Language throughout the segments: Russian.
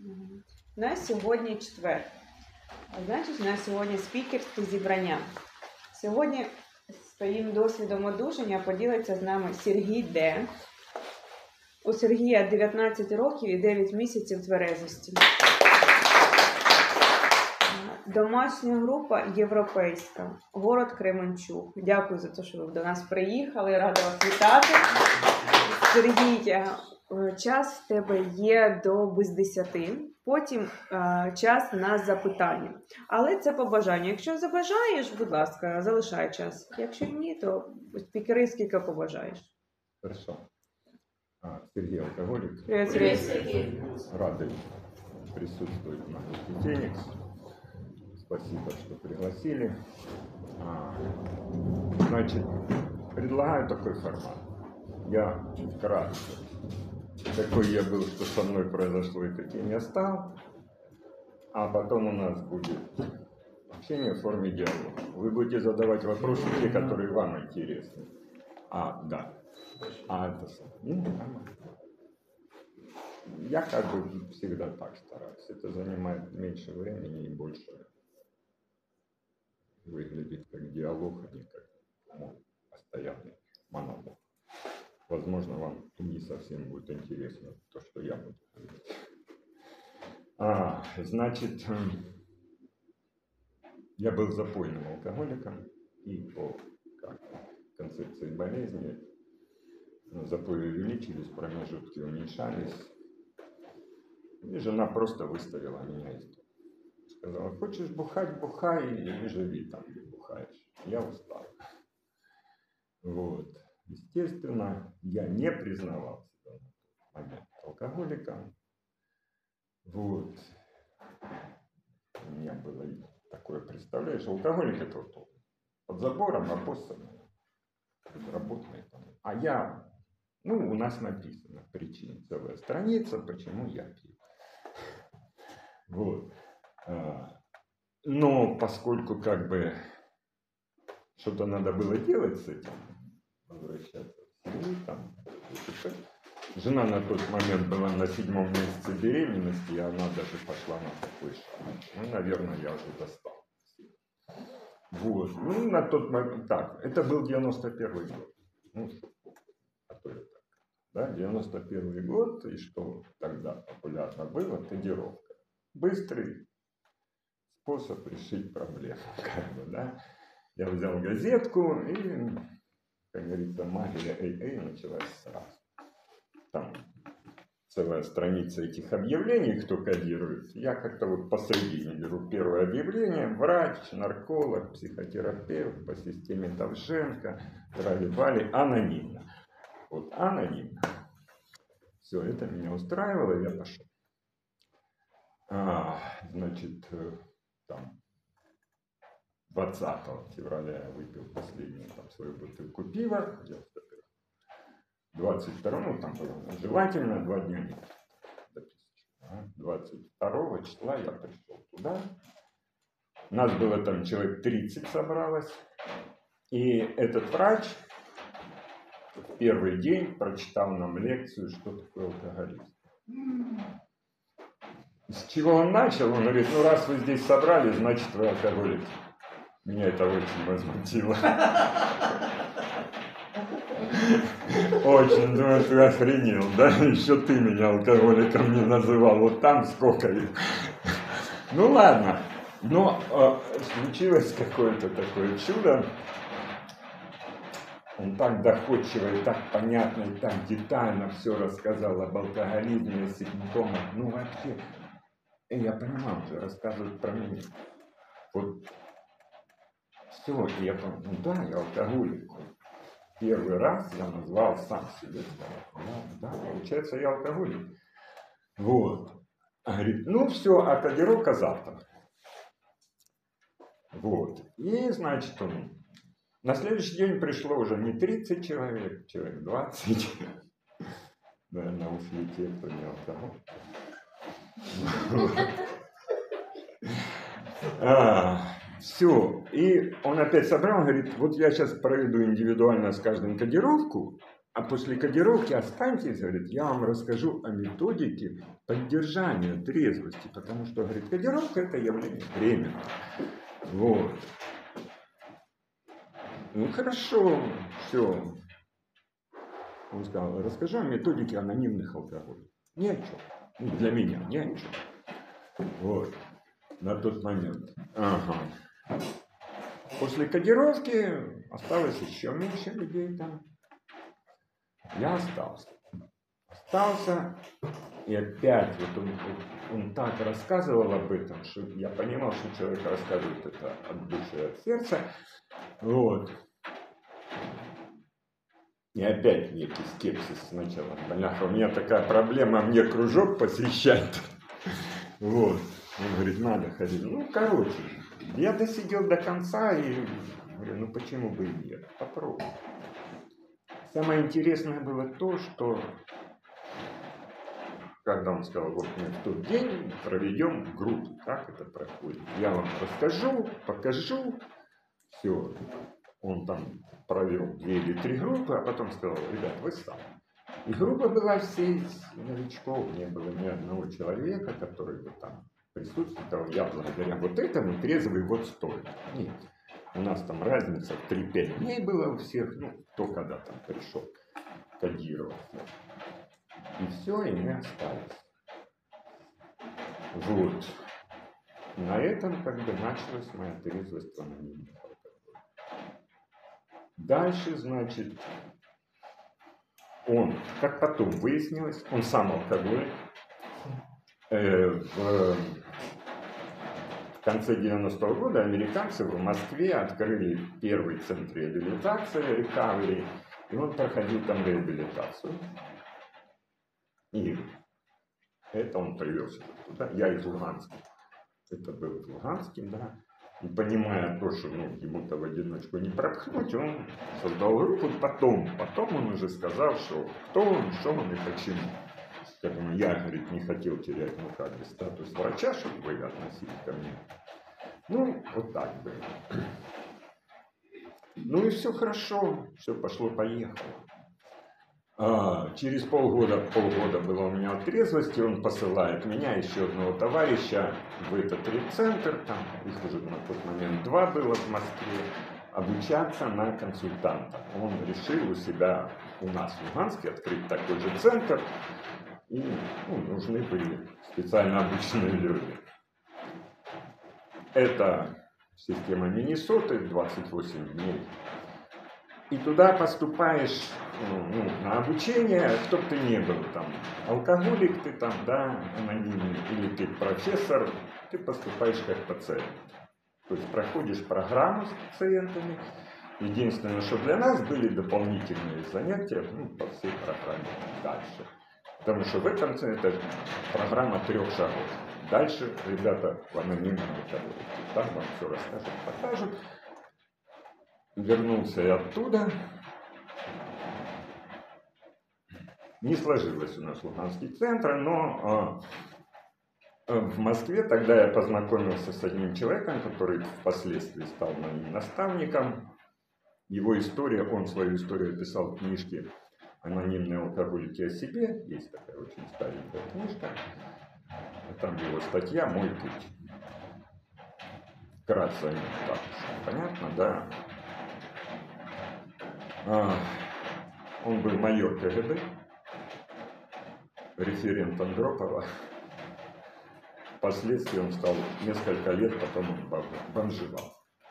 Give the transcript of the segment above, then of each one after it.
На сьогодні четвер. А значить, на сьогодні спікерське зібрання. Сьогодні своїм досвідом одужання поділиться з нами Сергій Д. У Сергія 19 років і 9 місяців тверезості. Домашня група європейська. Город Кременчук. Дякую за те, що ви до нас приїхали. Рада вас вітати. Сергій, час в тебе є до без 10. Потім час на запитання. Але це по бажанню. Якщо забажаєш, будь ласка, залишай час. Якщо ні, то спікери скільки побажаєш. Хорошо. Сергей алкоголик. Привет, Сергей. Рады присутствовать на Феникс. Спасибо, что пригласили. Значит, предлагаю такой формат. Я вкратце. Какой я был, что со мной произошло и каким я стал. А потом у нас будет общение в форме диалога. Вы будете задавать вопросы, те, которые вам интересны. Да. Это я как бы всегда так стараюсь. Это занимает меньше времени и больше выглядит как диалог, а не как мой постоянный монолог. Возможно, вам и не совсем будет интересно то, что я буду говорить. Значит, я был запойным алкоголиком, и по концепции болезни запои увеличились, промежутки уменьшались. И жена просто выставила меня из дома. Сказала: хочешь бухать, бухай, или живи там, где бухаешь. Я устал. Вот. Естественно, я не признавал себя на тот момент алкоголиком. Вот. У меня было такое, представляешь, алкоголик — это вот под забором, опоссанный, безработный. А я, у нас написано причина, целая страница, почему я пью. Вот. Но поскольку как бы что-то надо было делать с этим, возвращаться в семью, жена на тот момент была на 7-м месяце беременности, и она даже пошла на такой шаг. Наверное, я уже достал. Вот. На тот момент, это был 91-й год. Да, 91-й год, и что тогда популярно было? Кодировка. Быстрый способ решить проблему. Да? Я взял газетку, и, как говорится, магия началась сразу. Там целая страница этих объявлений, кто кодирует. Я как-то вот посередине беру первое объявление: врач, нарколог, психотерапевт по системе Довженко, трали-вали, анонимно. Вот анонимно. Все, это меня устраивало, и я пошел. Значит, 20 февраля я выпил последнюю свою бутылку пива. 22, там было желательно 2 дня не допить. 22 числа я пришел туда. Нас было там человек 30 собралось. И этот врач в первый день прочитал нам лекцию, что такое алкоголизм. С чего он начал? Он говорит: раз вы здесь собрались, значит, вы алкоголики. Меня это очень возмутило. Очень, думаю, ты охренел, да? Еще ты меня алкоголиком не называл. Вот там сколько их. Ладно. Но случилось какое-то такое чудо. Он так доходчиво и так понятно, и так детально все рассказал об алкоголизме, симптомах. Вообще, я понимал, что рассказывают про меня. Вот все, и я понял, да, я алкоголик. Первый раз я назвал сам себе. Да, получается, я алкоголик. Вот. Говорит: все, а кодировка завтра. Вот. И, значит, на следующий день пришло уже не 30 человек, человек 20. Наверное, ушли те, кто не алкоголик. Все. И он опять собрал, говорит: вот я сейчас проведу индивидуально с каждым кодировку, а после кодировки останьтесь, говорит, я вам расскажу о методике поддержания трезвости, потому что, говорит, кодировка это явление временное. Вот. Ну хорошо, все. Он сказал, расскажу о методике анонимных алкоголей. Ни о чем. Ну, для меня ни о чем. Вот. На тот момент. Ага. После кодировки осталось еще меньше людей там. Я остался. Остался. И опять вот он так рассказывал об этом, что я понимал, что человек рассказывает это от души, от сердца. Вот. И опять некий скепсис сначала. Понятно, у меня такая проблема, мне кружок посещать. Вот. Он говорит, надо ходить. Ну, короче, я досидел до конца и говорю, ну почему бы и нет, попробуй. Самое интересное было то, что когда он сказал, вот мы в тот день проведем в группе, как это проходит. Я вам расскажу, покажу, все. Он там провел 2 или 3 группы, а потом сказал, ребят, вы сами. И группа была все из новичков, не было ни одного человека, который бы там присутствовал. Я благодаря вот этому трезвый вот стоит. Нет, у нас там разница в 3-5 дней была у всех, ну, кто когда там пришел кодироваться. И все, и мы остались. Вот. На этом как бы началась моя трезвость в анонимных алкоголе. Дальше, значит, он, как потом выяснилось, он сам алкоголик. В конце 90-го года американцы в Москве открыли первый центр реабилитации, recovery, и он проходил там реабилитацию. И это он привез туда. Я из Луганска. Это был в Луганске, да. И понимая то, что ему-то в одиночку не пропхнуть, он создал группу. Потом он уже сказал, что кто он, что он и почему. Поэтому я, говорит, не хотел терять, статус врача, чтобы вы относились ко мне. Ну, вот так было. Ну и все хорошо, все пошло-поехало. Через полгода было у меня трезвости, он посылает меня, еще одного товарища, в этот рецентр, там их уже на тот момент 2 было в Москве, обучаться на консультанта. Он решил у себя, у нас в Луганске, открыть такой же центр, и нужны были специально обученные люди. Это система Миннесоты, 28 дней. И туда поступаешь на обучение, кто бы ты ни был, там, алкоголик ты там, да, анонимный, или ты профессор, ты поступаешь как пациент. То есть проходишь программу с пациентами. Единственное, что для нас были дополнительные занятия по всей программе дальше. Потому что в этом центре это программа 3 шагов. Дальше ребята в анонимном алкоголике. Там вам все расскажут, покажут. Вернулся я оттуда. Не сложилось у нас Луганский центр, но в Москве тогда я познакомился с одним человеком, который впоследствии стал моим наставником. Его история, он свою историю описал в книжке «Анонимные алкоголики о себе». Есть такая очень старенькая книжка. Там его статья «Мой путь». Вкратце, так, понятно, да? Он был майор КГБ, референт Андропова. Впоследствии он стал несколько лет, потом он бомжевал.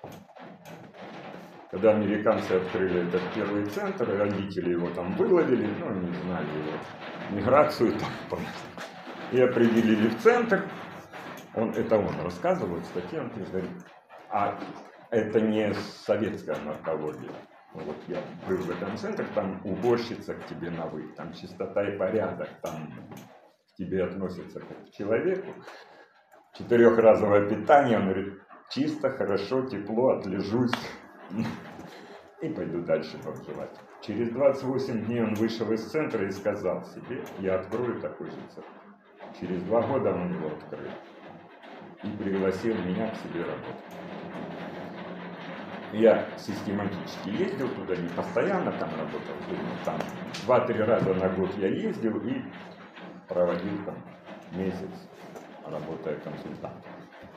Когда американцы открыли этот первый центр, родители его там выловили, не знали его миграцию там, и определили в центр. Это он рассказывал в статье, он говорит, а это не советская наркология. Вот я был в этом центре, там уборщица к тебе на вы, там чистота и порядок, там к тебе относятся как к человеку. 4-разовое питание, он говорит, чисто, хорошо, тепло, отлежусь и пойду дальше бомжевать. Через 28 дней он вышел из центра и сказал себе, я открою такой же центр. Через 2 года он его открыл и пригласил меня к себе работать. Я систематически ездил туда, не постоянно там работал, там 2-3 раза на год я ездил и проводил там месяц, работая консультантом.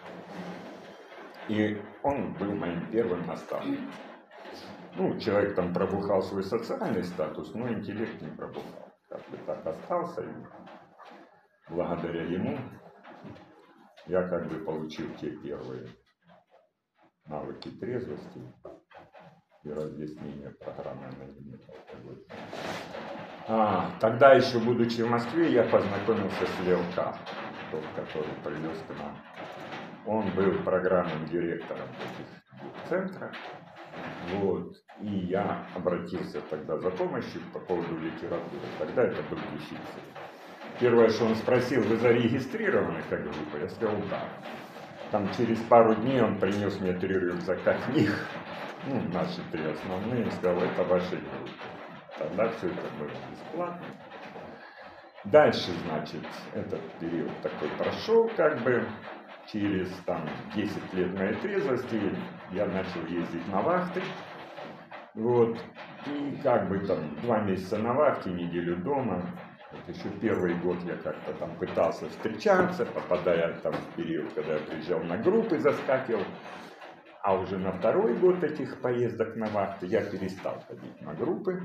И он был моим первым наставником. Ну, человек там пробухал свой социальный статус, но интеллект не пробухал. Как бы так остался, и благодаря ему я как бы получил те первые навыки трезвости и разъяснения программы анонимных алкоголиков. Тогда еще, будучи в Москве, я познакомился с Левка, тот, который привез к нам. Он был программным директором этих центров. Вот. И я обратился тогда за помощью по поводу литературы. Тогда это был дефицит. Первое, что он спросил: вы зарегистрированы как группа? Я сказал: да. Там через пару дней он принес мне 3 рюкзака книг, ну, наши 3 основные, и сказал: это ваши группы. Тогда все это было бесплатно. Дальше, значит, этот период такой прошел, как бы через там 10 лет моей трезвости я начал ездить на вахты. Вот. И как бы там 2 месяца на вахте, неделю дома. Вот еще первый год я как-то там пытался встречаться, попадая там в период, когда я приезжал на группы, заскакивал. А уже на 2-й год этих поездок на вахты я перестал ходить на группы,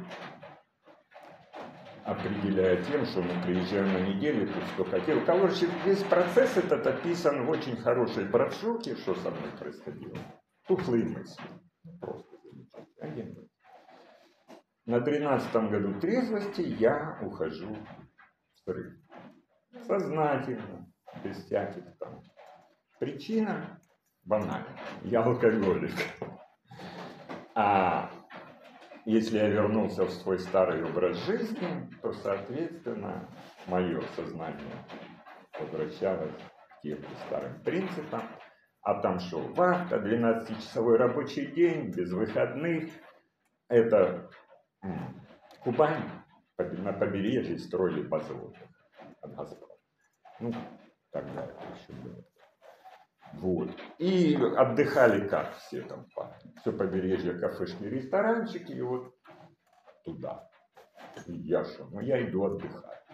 определяя тем, что мы приезжаем на неделю, тут столько дел. Короче, весь процесс этот описан в очень хорошей брошюрке, что со мной происходило. Тухлые мысли. Просто замечательно. На 13-м году трезвости я ухожу в срыв. Сознательно, без всяких там. Причина банальная. Я алкоголик. А если я вернулся в свой старый образ жизни, то, соответственно, мое сознание возвращалось к тем же старым принципам. А там что? Вахта, 12-часовой рабочий день, без выходных. Это Кубань, на побережье строили базовые от «Газпрома». Ну, тогда это еще было. Вот. И отдыхали как все там. Все побережье, кафешки, ресторанчики, и вот туда. И я что? Ну, я иду отдыхать.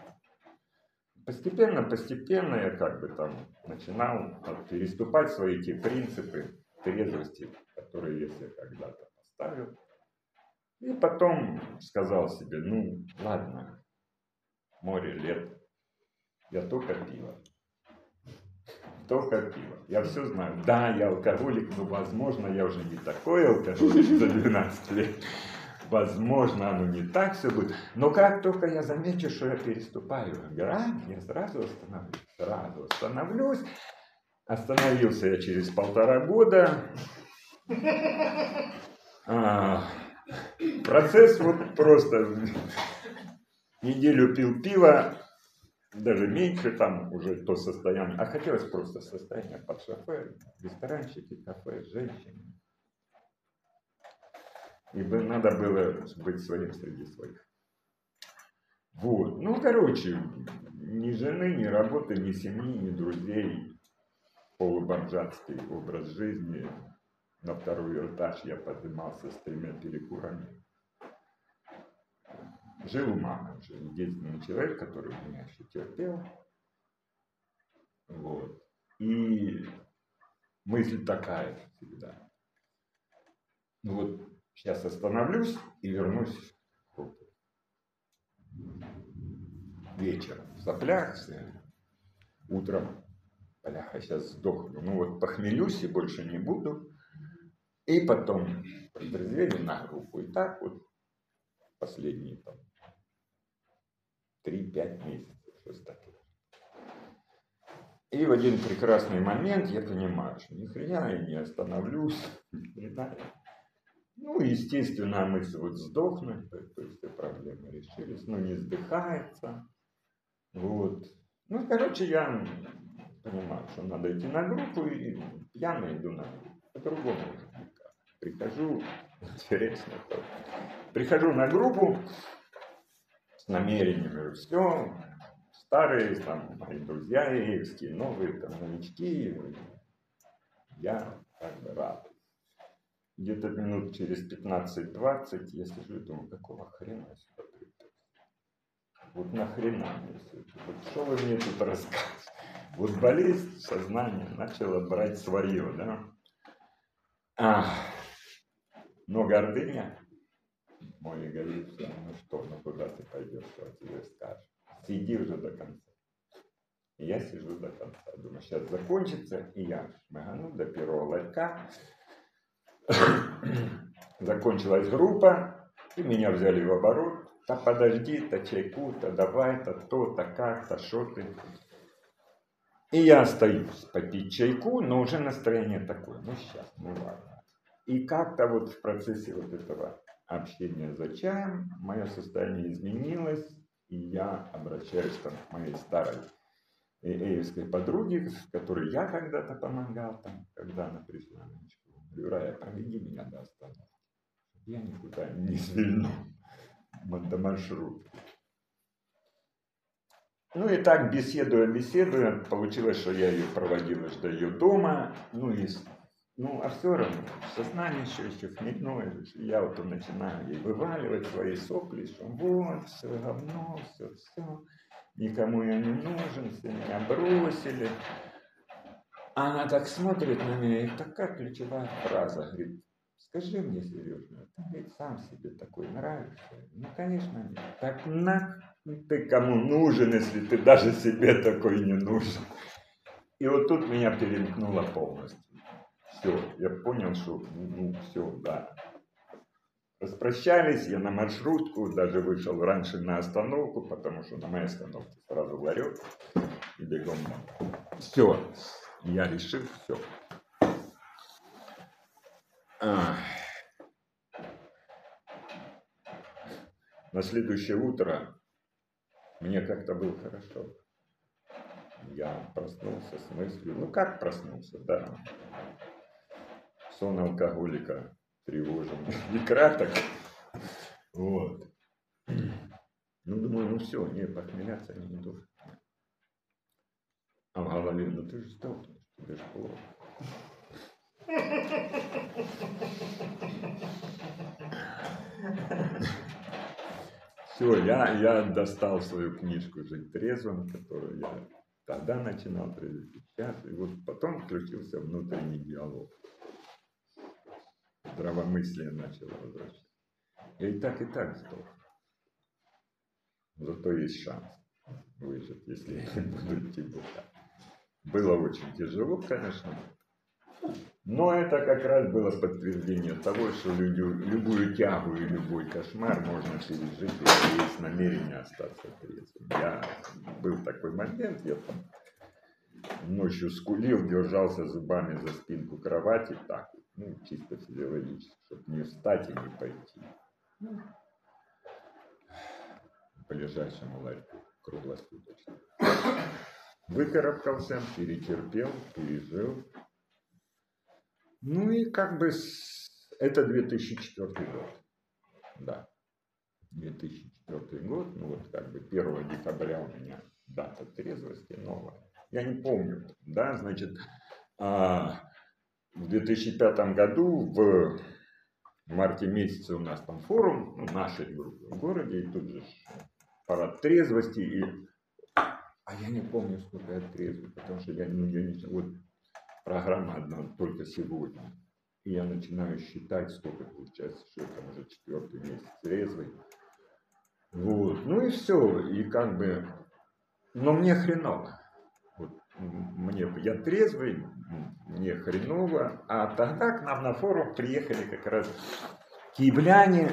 Постепенно я как бы там начинал переступать свои те принципы трезвости, которые я себе когда-то поставил. И потом сказал себе: ну, ладно, море лет, я только пиво. Только пиво. Я все знаю. Да, я алкоголик, но, возможно, я уже не такой алкоголик за 12 лет. Возможно, оно не так все будет. Но как только я замечу, что я переступаю грань, я сразу остановлюсь. Остановился я через 1,5 года. Процесс вот просто. Неделю пил пиво, даже меньше, там уже то состояние. А хотелось просто состояние под шофе, ресторанчики, кафе, женщины. Ибо надо было быть своим среди своих. Вот. Ну, короче, ни жены, ни работы, ни семьи, ни друзей. Полубомжатский образ жизни. На 2-й этаж я поднимался с 3 перекурами. Жил у мамы, уже единственный человек, который меня еще терпел. Вот. И мысль такая всегда. Ну вот сейчас остановлюсь и вернусь в группу. Вечером в соплях, утром, бляха, сейчас сдохну. Ну вот похмелюсь и больше не буду. И потом протрезвели на группу. И так вот последние там 3-5 месяцев. Что-то такое. И в один прекрасный момент я понимаю, что ни хрена я не остановлюсь. Ну, естественно, мысль вот сдохнуть, то есть все проблемы решились, но не сдыхается. Вот. Ну, короче, я понимаю, что надо идти на группу, и пьяно иду на группу. По-другому уже никак. Прихожу, интересно, прихожу на группу с намерениями, все, старые, там, мои друзья египетские, новые, там, новички, я как бы рад. где-то минут через 15-20 я сижу и думаю, какого хрена я сюда приехал? Вот нахрена мне все это? Вот что вы мне тут рассказываете? Вот болезнь сознания начала брать свое, да? Но гордыня, мой эгоизм, ну что, ну куда ты пойдешь, что тебе скажешь? Сиди уже до конца. И я сижу до конца. Думаю, сейчас закончится, и я шмыгану до первого ларька. Закончилась группа, и меня взяли в оборот. Да подожди, то чайку, то давай, то как, то шо ты. И я остаюсь попить чайку, но уже настроение такое, ну сейчас, ну ладно. И как-то вот в процессе вот этого общения за чаем мое состояние изменилось, и я обращаюсь там, к моей старой эевской подруге, с которой я когда-то помогал, там, когда она пришла. Говорю, Рая, проведи меня до остановки. Я никуда не свильну до маршрутки. Ну и так, беседуя, получилось, что я ее проводил аж до ее дома. А все равно, сознание еще хмельное. Я вот начинаю ей вываливать свои сопли, что вот, все говно, все. Никому я не нужен, все меня бросили. А она так смотрит на меня, и такая ключевая фраза, говорит, скажи мне, Сережа, ты ведь сам себе такой нравишься? Ну, конечно, нет. Так ты кому нужен, если ты даже себе такой не нужен? И вот тут меня перемкнуло полностью. Все, я понял, что все, да. Распрощались, я на маршрутку, даже вышел раньше на остановку, потому что на моей остановке сразу ларек и бегом. Все, я решил, все. На следующее утро мне как-то было хорошо. Я проснулся с мыслью, ну как проснулся, да. Сон алкоголика тревожен и краток. Вот. Ну, думаю, ну все, не, похмеляться не должен. А в голове, ну ты же сдохнешь, тебе же плохо. Все, я достал свою книжку «Жить трезвым», которую я тогда начинал сейчас, и вот потом включился внутренний диалог. Здравомыслие начало возвращаться. Я и так сдох. Зато есть шанс выжить, если я не буду идти бухать. Было очень тяжело, конечно. Но это как раз было подтверждение того, что любую тягу и любой кошмар можно пережить, если есть намерение остаться трезвым. Был такой момент, я там ночью скулил, держался зубами за спинку кровати, так, чисто физиологически, чтобы не встать и не пойти. По ближайшему ларьку круглосуточно. Выкарабкался, перетерпел, пережил. Ну и как бы это 2004 год. Да. 2004 год. Ну вот как бы 1 декабря у меня дата трезвости новая. Я не помню. Да, значит, в 2005 году в марте месяце у нас там форум нашей группы в городе. И тут же парад трезвости. А я не помню, сколько я трезвый. Потому что я не... Вот программа одна только сегодня. И я начинаю считать, сколько получается, что это уже 4-й месяц трезвый. Вот. Ну и все. И как бы... Но мне хреново. Вот. Я трезвый, мне хреново. А тогда к нам на форум приехали как раз киевляне.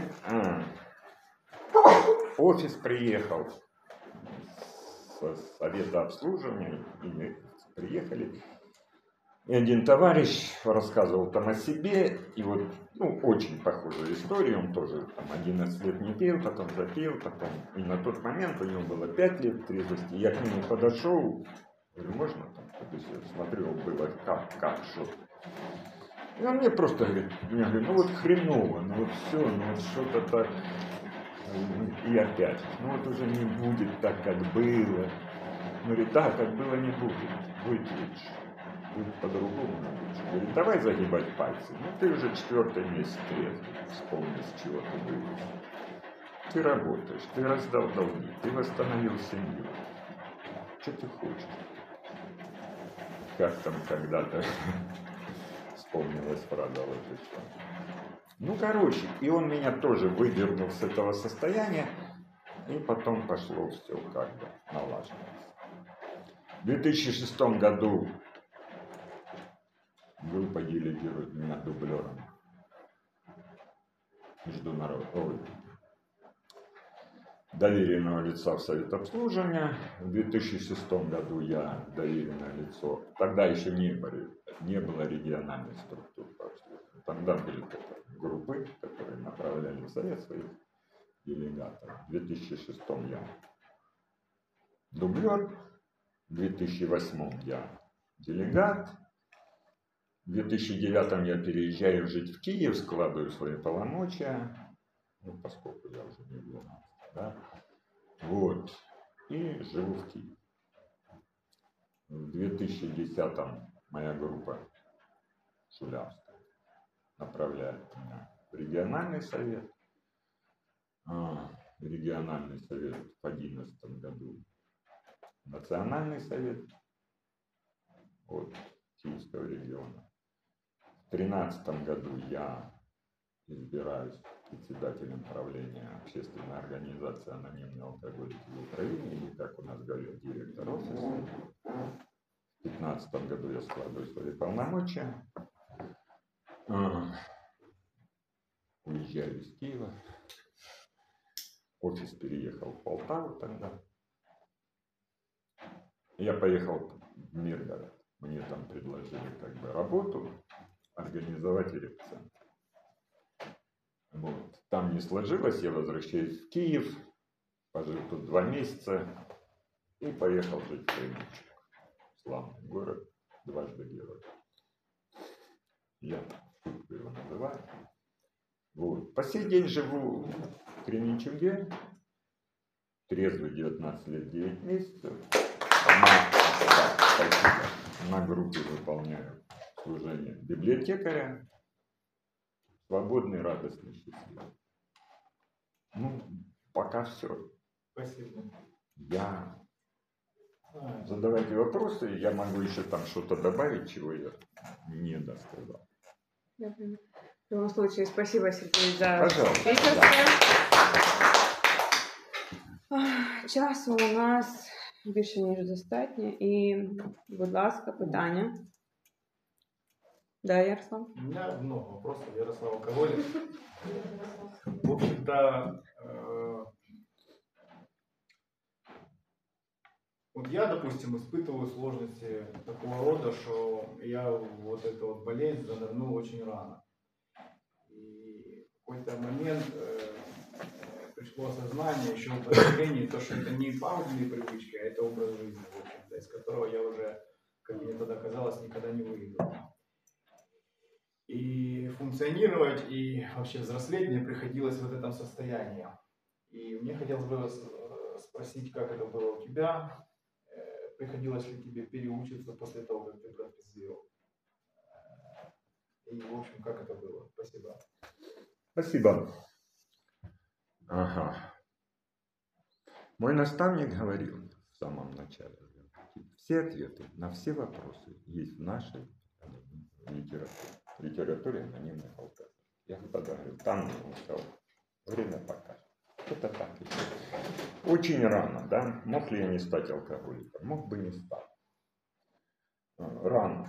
Офис приехал. Со совета обслуживания. И приехали. И один товарищ рассказывал там о себе, и вот, очень похожая история, он тоже там 11 лет не пил, потом запил, потом, и на тот момент у него было 5 лет трезвости, я к нему подошел, говорю, можно там, смотрю, было как, что. И он мне просто говорит, я говорю, вот хреново, вот все, вот что-то так, и опять, вот уже не будет так, как было. Он говорит, да, как было не будет, будет лучше. будет по-другому. Говорит, давай загибать пальцы. Ну, ты уже 4-й месяц трезвый. Вспомни, с чего ты вылез. Ты работаешь, ты раздал долги, ты восстановил семью. Что ты хочешь? Как там когда-то вспомнилась фраза Ложечка. Ну, короче, и он меня тоже выдернул с этого состояния, и потом пошло все как бы налаживалось. В 2006 году группа делегирует меня дублером международного доверенного лица в Совет обслуживания. В 2006 году я доверенное лицо. Тогда еще не было региональных структур по обслуживанию. Тогда были группы, которые направляли в Совет своих делегатов. В 2006 я дублер, в 2008 я делегат, в 2009 я переезжаю жить в Киев, складываю свои полномочия, ну, поскольку я уже не 12, да, вот, и живу в Киеве. В 2010 моя группа Шулявская направляет меня в региональный совет. Региональный совет в 2011 году, национальный совет от Киевского региона. В 2013 году я избираюсь председателем правления общественной организации «Анонимные алкоголики в Украине», или, как у нас говорят, директор офиса. В 2015 году я складываю свои полномочия, уезжаю из Киева. Офис переехал в Полтаву тогда. Я поехал в Миргород. Мне там предложили как бы работу организовать репцентр. Вот. Там не сложилось, я возвращаюсь в Киев, пожил тут 2 месяца и поехал жить в Кременчуг. Славный город, дважды герой. Я шутку его называю. Вот. По сей день живу в Кременчуге, трезвый, 19 лет 9 месяцев. На группе выполняю служение библиотекаря. Свободный, радостный, счастливый. Ну, пока все. Спасибо. Задавайте вопросы, я могу еще там что-то добавить, чего я не досказал. В любом случае, спасибо, Сергій, за Пожалуйста. спікерство. Часу у нас більше, ніж достатньо. І, будь ласка, питання. Да, Ярослав? У меня много вопросов. Ярослав Алкоголик. В общем-то, вот я, допустим, испытываю сложности такого рода, что я вот эту вот болезнь занырнул очень рано. И в какой-то момент пришло осознание еще в потреблении, то, что это не пагубные привычки, а это образ жизни, в общем-то, из которого я уже, как мне тогда казалось, никогда не выйду. И функционировать, и вообще взрослеть мне приходилось в этом состоянии. И мне хотелось бы спросить, как это было у тебя, приходилось ли тебе переучиться после того, как ты протрезвел? И, в общем, как это было? Спасибо. Спасибо. Ага. Мой наставник говорил в самом начале, все ответы на все вопросы есть в нашей литературе анонимных алкоголиков. Я тогда говорю, там он сказал, время покажет. Это так. Очень рано, да? Мог ли я не стать алкоголиком? Мог бы не стать. Рано.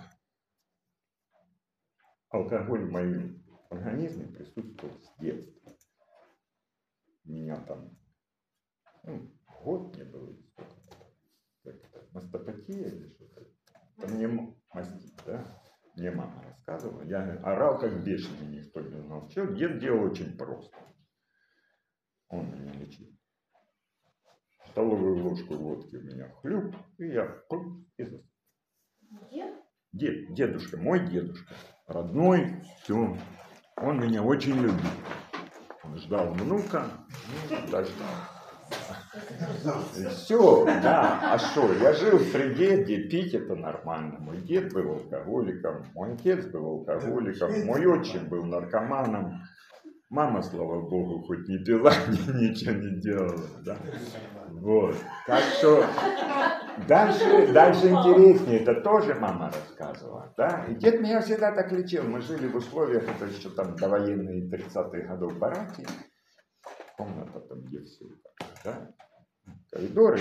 Алкоголь в моем организме присутствовал с детства. У меня там год не было, как-то мастопатия или что-то. Там не мастит, да? Мне мама рассказывала. Я орал как бешеный, никто не знал. Что? Дед делал очень просто. Он меня лечил. Столовую ложку водки у меня хлюп, и я и заснул. Дедушка, мой дедушка, родной, все. Он меня очень любил. Он ждал внука, дождал. Все, да. А что? Я жил в среде, где пить это нормально. Мой дед был алкоголиком, мой отец был алкоголиком, мой отчим был наркоманом. Мама, слава богу, хоть не пила, ничего не делала. Да? Вот. Так что дальше интереснее. Это тоже мама рассказывала. Да? И дед меня всегда так лечил. Мы жили в условиях, это еще там довоенные 30-х годов бараки. Комната там, где все. Да? Коридоры.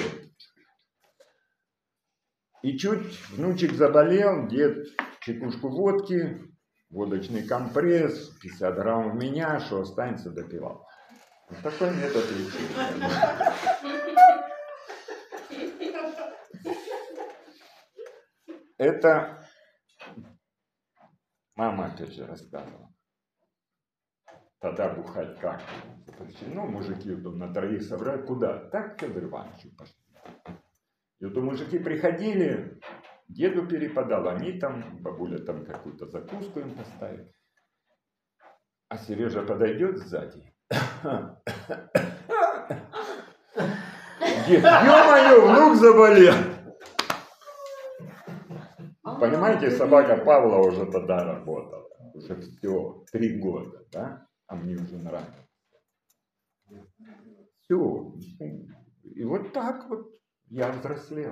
И чуть внучек заболел, дед чекушку водки, водочный компресс, 50 грамм в меня, что останется, допивал. Вот такой метод лечения. Это мама опять же рассказывала. Тогда бухать как? Ну, мужики вот на троих собрали. Куда? Так к Федору Ивановичу пошли. И вот мужики приходили, деду перепадал, они там, бабуля там какую-то закуску им поставит. А Сережа подойдет сзади. Дед, ё-моё, внук заболел. Понимаете, собака Павла уже тогда работала. Уже все, 3 года, да? А мне уже нравится. Все. И вот так вот я взрослел.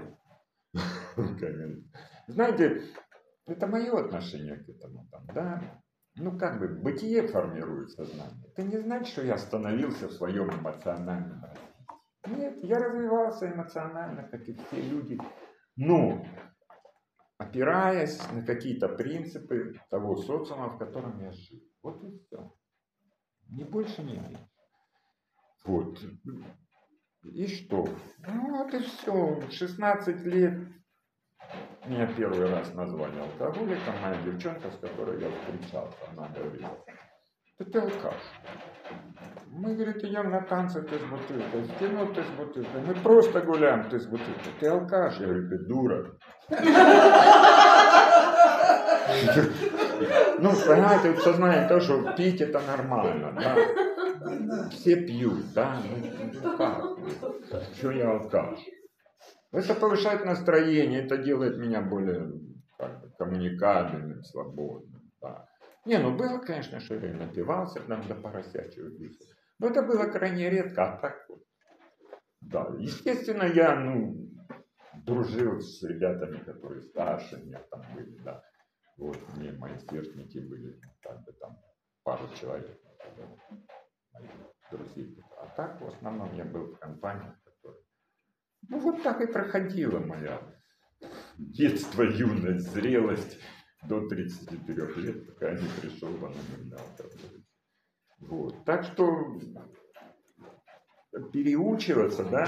Знаете, это мое отношение к этому, там, да? Ну, как бы, бытие формирует сознание. Это не значит, что я остановился в своем эмоциональном развитии. Нет, я развивался эмоционально, как и все люди. Но, опираясь на какие-то принципы того социума, в котором я жил. Вот и все. Ни больше, ни меньше. Вот. И что? Ну, вот и все. 16 лет меня первый раз назвали алкоголиком. Моя девчонка, с которой я встречался, она говорила: да ты алкаш. Мы, говорит, идем на танцы, ты с бутылкой, в кино ты с бутылкой, мы просто гуляем, ты с бутылкой. Ты алкаш. Я говорю: ты дура. Ну, понимаете, в сознании то, что пить это нормально, да. Все пьют, да. Ну как? Что я алкаш? Это повышает настроение, это делает меня более как бы коммуникабельным, свободным, да. Не, ну было, конечно, что я напивался там до поросячьего веса. Но это было крайне редко, а так вот. Да, естественно, я, дружил с ребятами, которые старше меня там были, да. Вот, мне мои сверстники были, как бы там, пару человек, моих друзей. А так, в основном, я был в компаниях, которые... Ну, вот так и проходила моя детство, юность, зрелость до 33 лет, пока я не пришел в анонимный алкоголь. Вот. Так что переучиваться, да,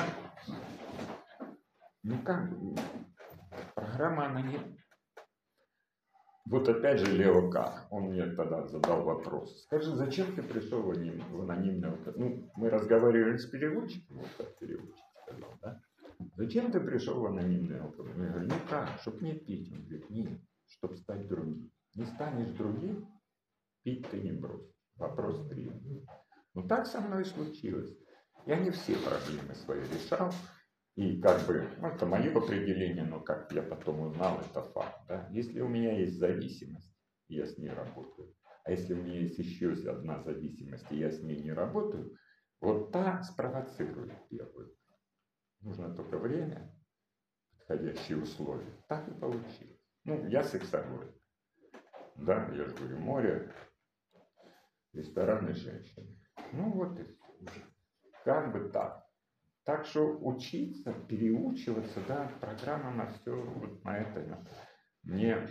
ну как, программа, она не... Вот опять же Лео К. Он мне тогда задал вопрос. Скажи, зачем ты пришел в анонимный алкоголь? Ну, мы разговаривали с переводчиком, вот так переводчик сказал, да? Зачем ты пришел в анонимный алкоголь? Я говорю: ну как, чтоб не пить. Он говорит: нет, чтоб стать другим. Не станешь другим, пить ты не бросишь. Вопрос 3. Ну так со мной и случилось. Я не все проблемы свои решал. И как бы, это мое определение, но как я потом узнал, это факт. Да? Если у меня есть зависимость, я с ней работаю. А если у меня есть еще одна зависимость, и я с ней не работаю, вот та спровоцирует первую. Нужно только время, подходящие условия. Так и получилось. Ну, я сексоголик. Да, я же говорю, море, рестораны, женщины. Ну вот и все. Как бы так. Так что учиться, переучиваться, да, программа на все, вот на это. Мне,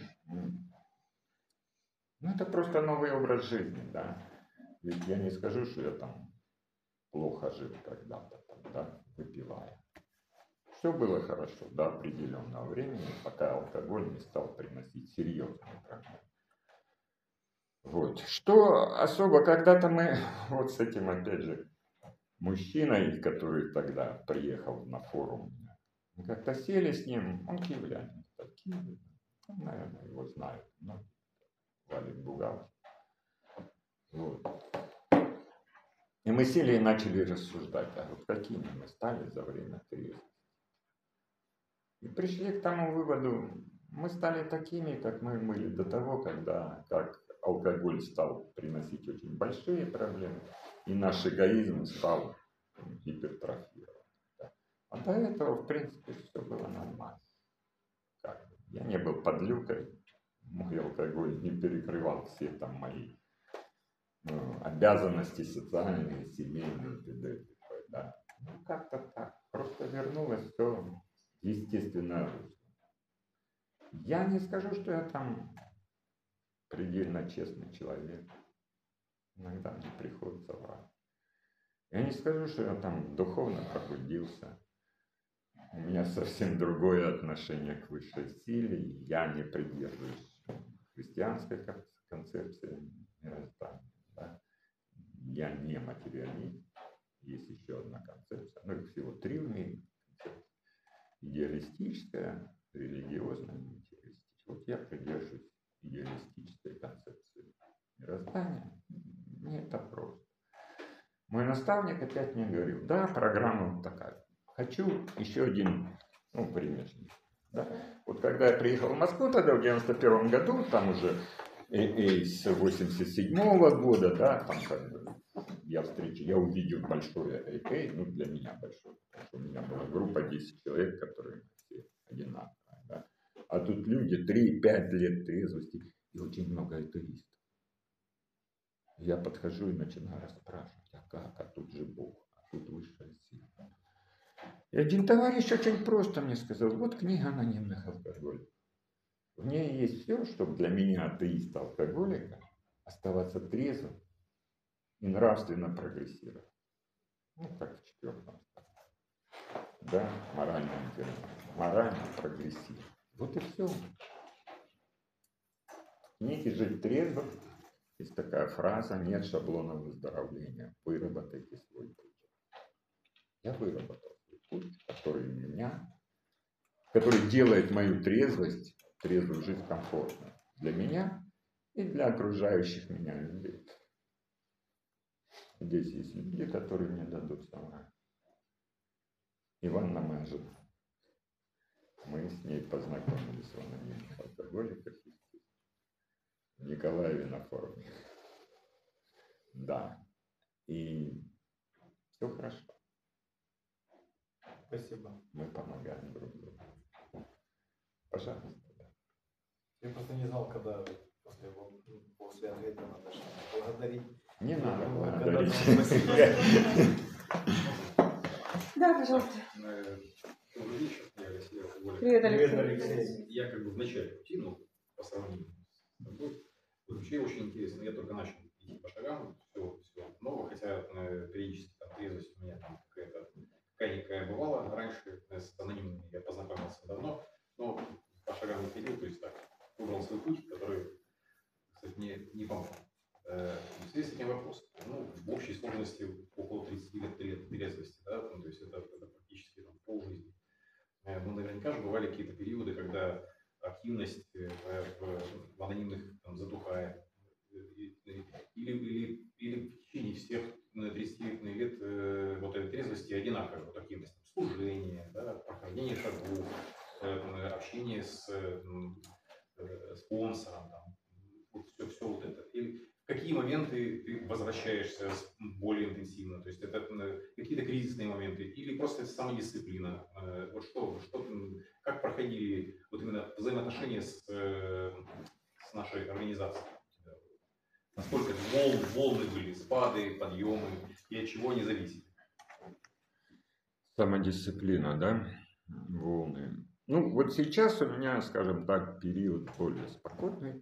это просто новый образ жизни, да. Ведь я не скажу, что я там плохо жил когда-то, да, выпивая. Все было хорошо до определенного времени, пока алкоголь не стал приносить серьезные проблемы. Вот. Что особо, когда-то мы, вот с этим опять же, мужчиной, который тогда приехал на форум, мы как-то сели с ним, он киевлянин, наверное, его знают, Валик Бугал. Вот. И мы сели и начали рассуждать, а вот какими мы стали за время трезвости. И пришли к тому выводу, мы стали такими, как мы были до того, как алкоголь стал приносить очень большие проблемы, и наш эгоизм стал гипертрофирован. Да. А до этого, в принципе, все было нормально. Я не был подлюкой, мой алкоголь не перекрывал все там мои обязанности социальные, семейные, т.д. Да. Ну, как-то так. Просто вернулось все естественно. Я не скажу, что я там предельно честный человек. Иногда мне приходится врать. Я не скажу, что я там духовно пробудился. У меня совсем другое отношение к высшей силе. Я не придерживаюсь христианской концепции мироздания. Да? Я не материалист. Есть еще одна концепция. Ну, их всего 3 в мире. Идеалистическая, религиозная и материалистическая. Вот я придерживаюсь идеалистической концепции мироздания. Мне это просто. Мой наставник опять мне говорил, да, программа вот такая. Хочу еще один, примерник. Да? Вот когда я приехал в Москву тогда в 91 году, там уже с 87 года, да, там как бы я увидел большое AA, для меня большое, потому что у меня была группа 10 человек, которые все одинаковые, да. А тут люди 3-5 лет трезвости и очень много атеистов. Я подхожу и начинаю расспрашивать, а как, а тут же Бог, а тут высшая сила. И один товарищ очень просто мне сказал, вот книга анонимных алкоголиков. В ней есть все, чтобы для меня, атеиста-алкоголика, оставаться трезвым и нравственно прогрессировать. Как в 4 столетии. Да, морально прогрессировать. Вот и все. В книге «Жить трезво» есть такая фраза, нет шаблона выздоровления. Выработайте свой путь. Я выработал свой путь, который делает мою трезвую жизнь комфортной для меня и для окружающих меня людей. Здесь есть люди, которые мне дадут соврать. Иванна моя жена. Мы с ней познакомились в анонимных алкоголиках в Николаеве на форуме. Да. И все хорошо. Спасибо. Мы помогаем друг другу. Пожалуйста. Да. Я просто не знал, когда после ответа надо благодарить. Не надо благодарить. Да, пожалуйста. Добрый вечер, я Алексей Алкоголик. Привет, Алексей. Я в начале пути, по сравнению с тобой, вообще очень интересно. Я только начал идти по шагам, все нового, хотя периодически трезвость у меня там какая-никакая бывала раньше, с анонимными я познакомился давно, но по шагам не ходил, то есть так, выбрал свой путь, который, кстати, мне не помог. В связи с этим вопрос. В общей сложности около 30 лет трезвости, да, то есть это практически полжизни. Наверняка же бывали какие-то периоды, когда активность в анонимных затухает. Или в течение всех 30 лет этой трезвости одинаковая активность. Служение, да, прохождение шагов, общение с спонсором, все вот это. И в какие моменты ты возвращаешься более интенсивно? То есть это какие-то кризисные моменты или просто самодисциплина? Как проходили именно взаимоотношения с нашей организацией? Насколько волны были, спады, подъемы, и от чего они зависели? Самодисциплина, да? Волны. Вот сейчас у меня, скажем так, период более спокойный.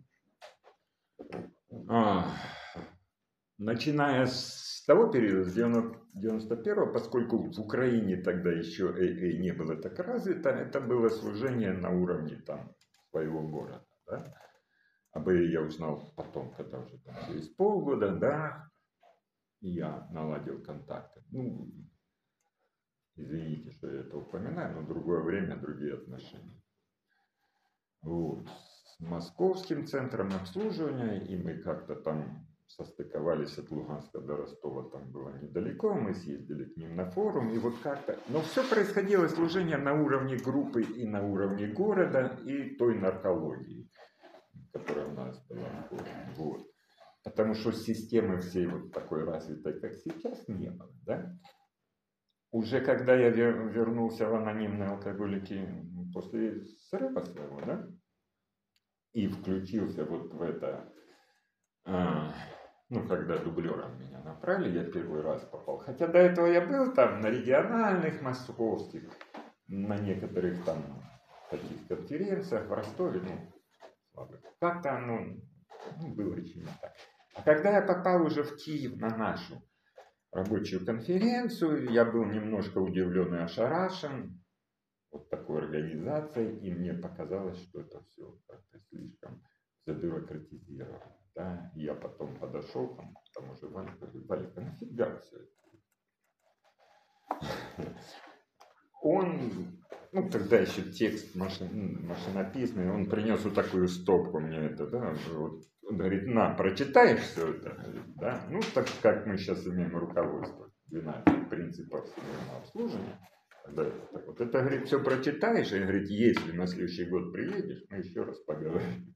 Начиная с того периода, с 91-го, поскольку в Украине тогда еще AA не было так развито, это было служение на уровне своего города. Да? Об AA я узнал потом, когда уже через полгода, да, и я наладил контакты. Извините, что я это упоминаю, но другое время, другие отношения. С московским центром обслуживания, и мы как-то там состыковались от Луганска до Ростова, там было недалеко, мы съездили к ним на форум, и вот как-то... Но все происходило, служение на уровне группы и на уровне города, и той наркологии, которая у нас была в городе. Вот. Потому что системы всей вот такой развитой, как сейчас, не было, да? Уже когда я вернулся в анонимные алкоголики после срыва своего, да, и включился вот в это, ну, когда дублером меня направили, я первый раз попал. Хотя до этого я был там на региональных, московских, на некоторых там таких конференциях в Ростове, ну, слабо. Как-то оно было еще не так. А когда я попал уже в Киев на нашу рабочую конференцию, я был немножко удивлен и ошарашен вот такой организацией, и мне показалось, что это все как-то слишком забюрократизировано. Да? И я потом подошел к тому же Вале, говорю: Валик, а нафига все это? Он, ну тогда еще текст машинописный, он принес вот такую стопку мне это, да, вот. Он говорит: на, прочитаешь все это, да? Ну, так как мы сейчас имеем руководство 12 принципов всемирного обслуживания, да, так вот это, говорит, все прочитаешь, и говорит, если на следующий год приедешь, мы еще раз поговорим.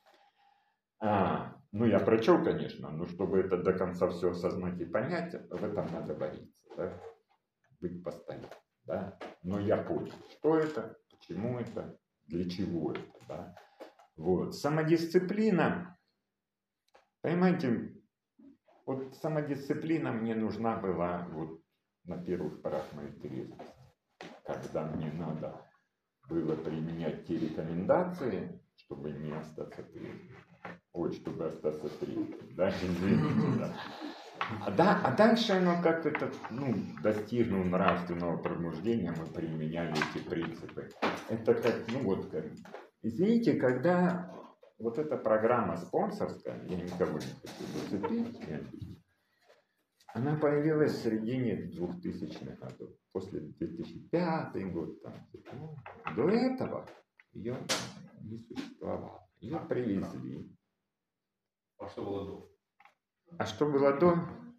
Ну, я прочел, конечно, но чтобы это до конца все осознать и понять, в этом надо вариться, да? Быть постоянным, да? Но я понял, что это, почему это, для чего это, да? Вот, самодисциплина. Понимаете, вот самодисциплина мне нужна была вот на первых порах моей трезвости, когда мне надо было применять те рекомендации, чтобы не остаться трезвым. Ой, чтобы остаться трезвым, да, извините, да. А дальше оно как-то, ну, достигнув нравственного пробуждения, мы применяли эти принципы. Это как, ну вот, как, извините, когда... Вот эта программа спонсорская, я никого не хочу зацепить, она появилась в середине 2000-х годов, после 2005 год. Там. До этого ее не существовало. Ее привезли. А что было до? А что было до?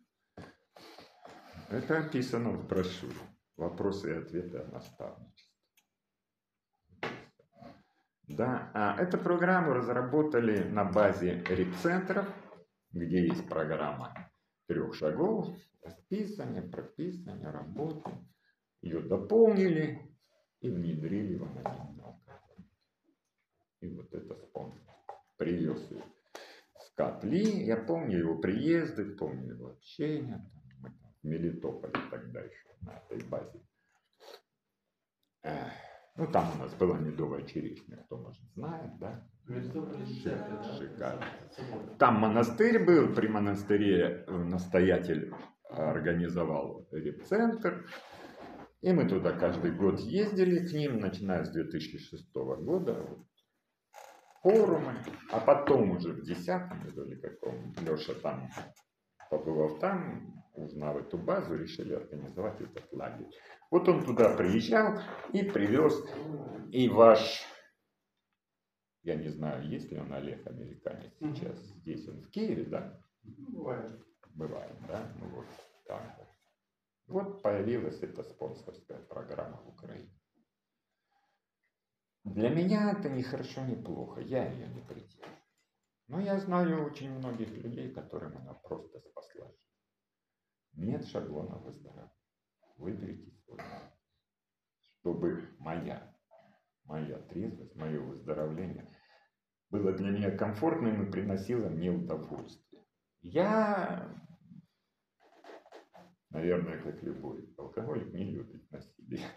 Это описано в брошюре. Вопросы и ответы о наставничестве. Да, эту программу разработали на базе репцентров, где есть программа 3 шагов, расписание, прописание, работы. Ее дополнили и внедрили в анонимный алкоголь. И вот это спонсор привез ее в Котли. Я помню его приезды, помню его общение. Мы там в Мелитополе тогда еще на этой базе. Ну, там у нас была медовая черешня, кто, может, знает, да? Шикарно. Там монастырь был, при монастыре настоятель организовал репцентр, и мы туда каждый год ездили к ним, начиная с 2006 года, форумы, а потом уже в 10-м или каком Леша там побывал там, узнав эту базу, решили организовать этот лагерь. Вот он туда приезжал и привез и ваш, я не знаю, есть ли он Олег американец сейчас, здесь он в Киеве, да? Бывает. Бывает, да? Ну вот так вот. Вот появилась эта спонсорская программа в Украине. Для меня это ни хорошо, ни плохо, я ее не придерживаю. Но я знаю очень многих людей, которым она просто спасла жизнь. Нет шаблона выздоровления. Выберите свой. Чтобы моя трезвость, мое выздоровление было для меня комфортным и приносило мне удовольствие. Я, наверное, как любой алкоголик, не любит насилие.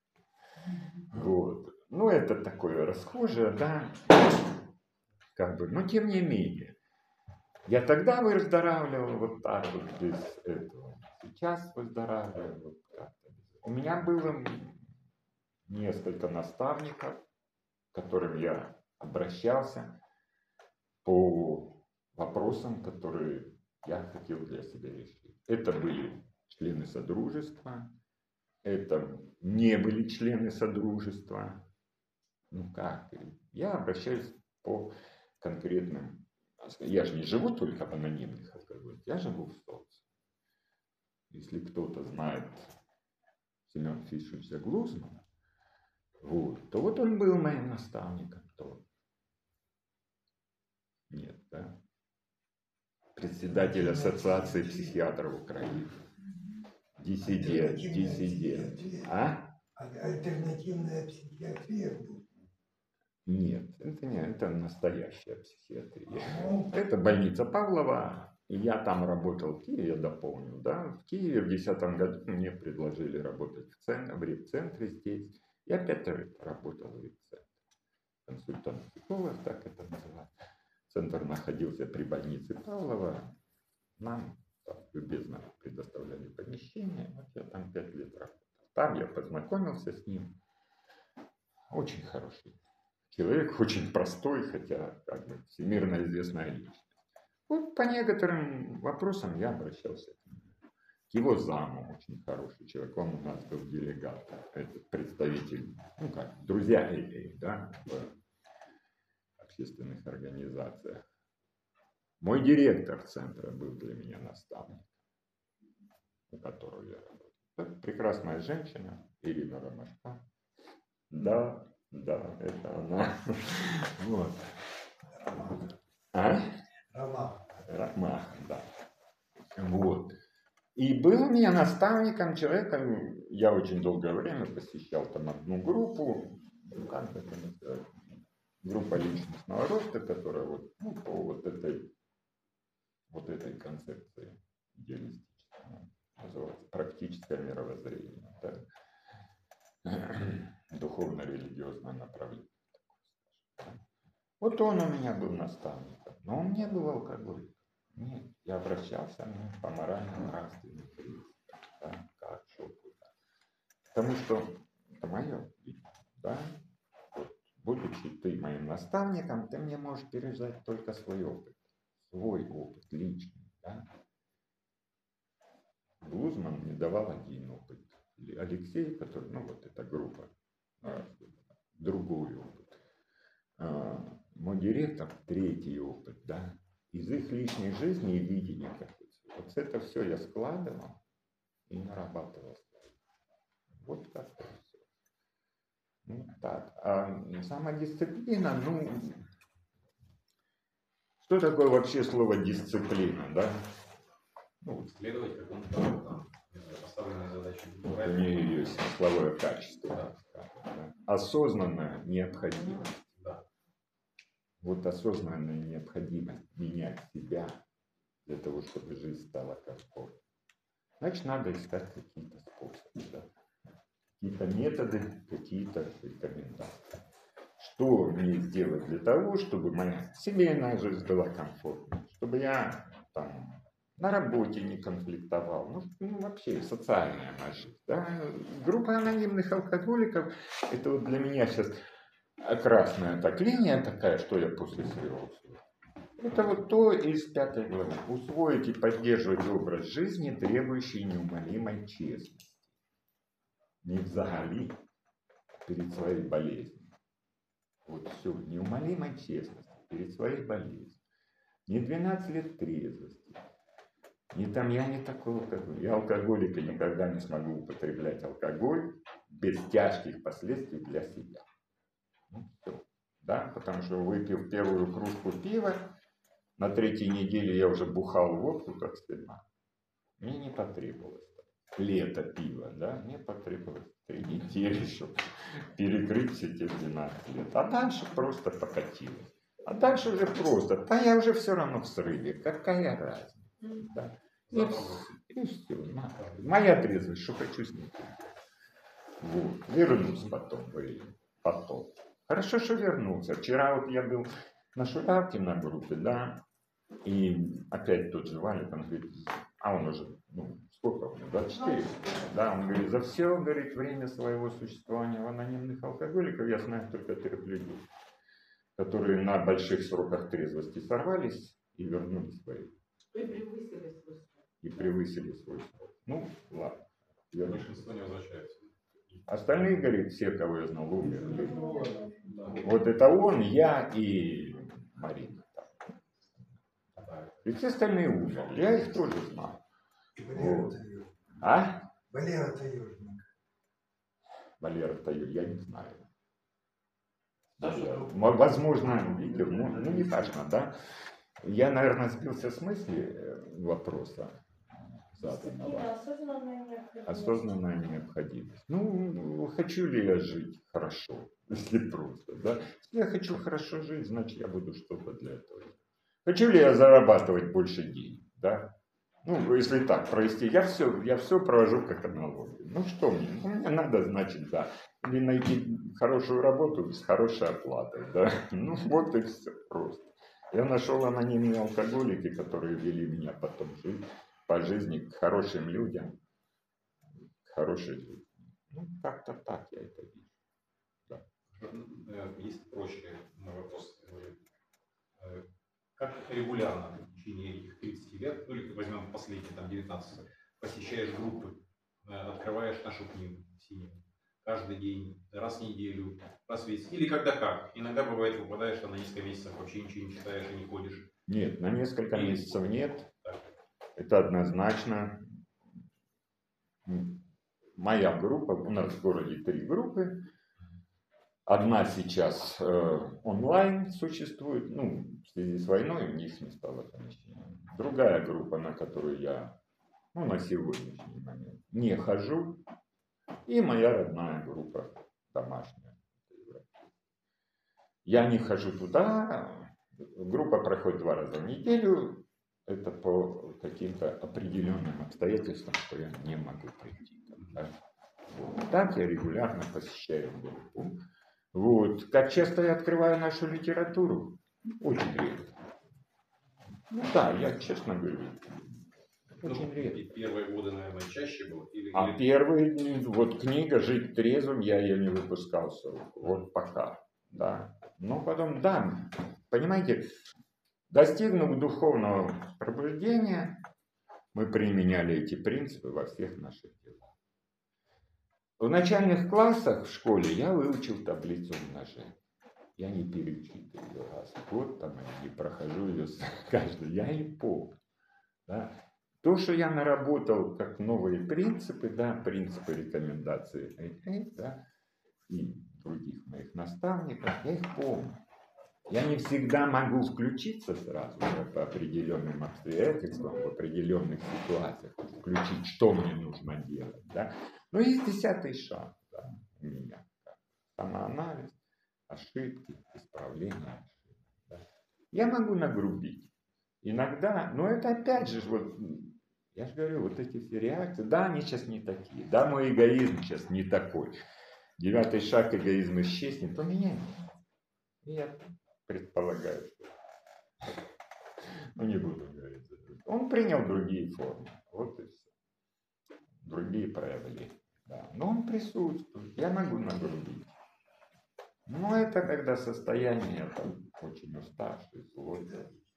Вот. Ну, это такое расхожее, да, как бы, но тем не менее. Я тогда выздоравливал вот так вот без этого. Сейчас выздоравливаю вот как-то. У меня было несколько наставников, к которым я обращался по вопросам, которые я хотел для себя решить. Это были члены Содружества, это не были члены Содружества. Ну как? Я обращаюсь по конкретным Я же не живу только в анонимных алкоголиках, я живу в социуме. Если кто-то знает Семена Фишевича Глузмана, вот, то вот он был моим наставником. То нет, да? Председатель Ассоциации психиатров Украины. Диссидент. А? Альтернативная психиатрия будет. Нет, это не, это настоящая психиатрия. Ну, Это больница Павлова. И я там работал в Киеве, я дополню, да. В Киеве в 2010 году мне предложили работать в реп-центре здесь. Я 5 лет работал в реп-центре. Консультант-психолог, так это называется. Центр находился при больнице Павлова. Нам там любезно предоставляли помещение. Вот я там 5 лет работал. Там я познакомился с ним. Очень хороший человек, очень простой, хотя как бы всемирно известная личность. Вот по некоторым вопросам я обращался к нему. К его заму, очень хороший человек. Он у нас был делегат, этот представитель, ну как, друзья эй, да, в общественных организациях. Мой директор центра был для меня наставник, у которого я работал. Это прекрасная женщина, Ирина Ромашко. Да, это она. Вот. А? Ромах, да. Вот. И был у меня наставником человеком, я очень долгое время посещал там одну группу, ну, как это называется, группа личностного роста, которая вот, ну, по вот этой концепции идеалистической, называется практическое мировоззрение, да? Духовно-религиозное направление. Вот он у меня был наставником, но он не был алкоголиком. Нет, я обращался по морально-нравственным принципам, да, как, что, куда. Потому что это мое видение, да. Вот, будучи ты моим наставником, ты мне можешь пережить только свой опыт личный, да. Глузман мне давал один опыт. Алексей, который, ну вот эта группа, другой опыт. Мой директор третий опыт, да. Из их личной жизни и видения какой-то. Вот это все я складывал и нарабатывал. Вот как-то все. Ну так. А самодисциплина, ну, что такое вообще слово дисциплина, да? Ну, Следовать какому-то там, поставленной задаче. у нее есть смысловое качество. Да. Осознанная необходимость. Да. Вот осознанная необходимость менять себя для того, чтобы жизнь стала комфортной. Значит, надо искать какие-то способы, да? Какие-то методы, какие-то рекомендации. Что мне сделать для того, чтобы моя семейная жизнь была комфортной, чтобы я там на работе не конфликтовал, ну вообще социальная моя жизнь. Да? Группа анонимных алкоголиков, это вот для меня сейчас красная так линия такая, что я после своего усвоил. Это вот то из 5 главы. Усвоить и поддерживать образ жизни, требующий неумолимой честности. Не взагали перед своей болезнью. Вот все, неумолимой честности перед своей болезнью. Не 12 лет трезвости. Не там я не такой алкоголик. Я алкоголик и никогда не смогу употреблять алкоголь без тяжких последствий для себя. Ну, все. Да, потому что выпив первую кружку пива, на 3-й неделе я уже бухал водку, как стыдно. Мне не потребовалось. Лето пива, да, мне потребовалось 3 недели, чтобы перекрыть все те 12 лет. А дальше просто покатилось. А дальше уже просто, да я уже все равно в срыве, какая разница. Да? И все, моя трезвость, что хочу с ней. Вот. Вернусь потом. Хорошо, что вернулся. Вчера вот я был на Шулявке на группе, да, и опять тот же Валик, он говорит, а он уже, ну, сколько у него, 24, да, он говорит, за все, говорит, время своего существования в анонимных алкоголиков я знаю только 3 людей, которые на больших сроках трезвости сорвались и вернулись в свои. И превысили свой срок. Ну, ладно. Большинство не возвращается. Остальные, говорит, все, кого я знал, умерли. Вот это он, я и Марина. И все остальные умерли. Я их тоже знаю. Валера Таежник. А? Валера Таежник. Валера Таежник, я не знаю. Возможно, видел, ну не важно, да? Я, наверное, сбился с мысли вопроса заданного. Осознанная необходимость. Ну, хочу ли я жить хорошо, если просто, да? Если я хочу хорошо жить, значит, я буду что-то для этого делать. Хочу ли я зарабатывать больше денег, да? Ну, если так провести, я все провожу как аналогию. Ну, что мне? Ну, мне надо, значит, да. Или найти хорошую работу с хорошей оплатой, да. Ну, вот и все просто. Я нашел анонимные алкоголики, которые вели меня потом по жизни к хорошим людям, к хорошей жизни. Ну, как-то так я это вижу. Да. Есть проще мой вопрос. Как регулярно в течение этих 30 лет, ну или возьмем последние там 19, посещаешь группы, открываешь нашу книгу синюю каждый день, раз в неделю, раз в месяц, или когда как. Иногда бывает выпадаешь там на несколько месяцев, вообще ничего не читаешь и не ходишь. Нет, на несколько месяцев нет. Так. Это однозначно. Моя группа, у нас в городе 3 группы. Одна сейчас онлайн существует, ну, в связи с войной у них не стало помещения. Другая группа, на которую я, ну, на сегодняшний момент не хожу. И моя родная группа домашняя. Я не хожу туда. Группа проходит 2 раза в неделю. Это по каким-то определенным обстоятельствам, что я не могу прийти. Да? Вот. Так я регулярно посещаю группу. Вот. Как часто я открываю нашу литературу? Очень редко. Ну да, я честно говорю, очень редко. Первые годы, наверное, чаще было? А первый, вот книга «Жить трезвым», я ее не выпускал с рук. Вот пока. Да. Но потом, да, понимаете, достигнув духовного пробуждения, мы применяли эти принципы во всех наших делах. В начальных классах в школе я выучил таблицу умножения. Я не перечитываю ее раз в год, там, не прохожу ее каждый, я и помню. Да. То, что я наработал как новые принципы, да, принципы рекомендации, да, и других моих наставников, я их помню. Я не всегда могу включиться сразу по определенным обстоятельствам, в определенных ситуациях, включить, что мне нужно делать. Да. Но есть 10-й шаг, да, у меня. Самоанализ, ошибки, исправление ошибок. Да. Я могу нагрубить. Иногда, но это опять же, вот, я же говорю, вот эти все реакции, да, они сейчас не такие, да, мой эгоизм сейчас не такой. 9-й шаг — эгоизм исчезнет, то меня нет. Я предполагаю, что... Ну, не буду говорить. Он принял другие формы, вот и все. Другие проявления. Да. Но он присутствует, я могу нагрубить. Но это когда состояние там, очень уставший, злой.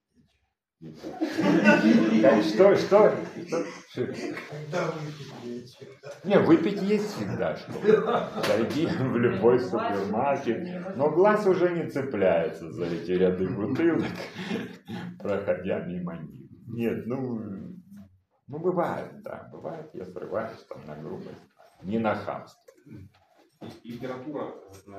Что? Когда выпить? Не, выпить есть всегда что. Зайди в любой супермаркет, но глаз уже не цепляется за эти ряды бутылок, проходя мимо них. Нет, ну бывает, да, бывает, я срываюсь там на грубость, не на хамство. Литература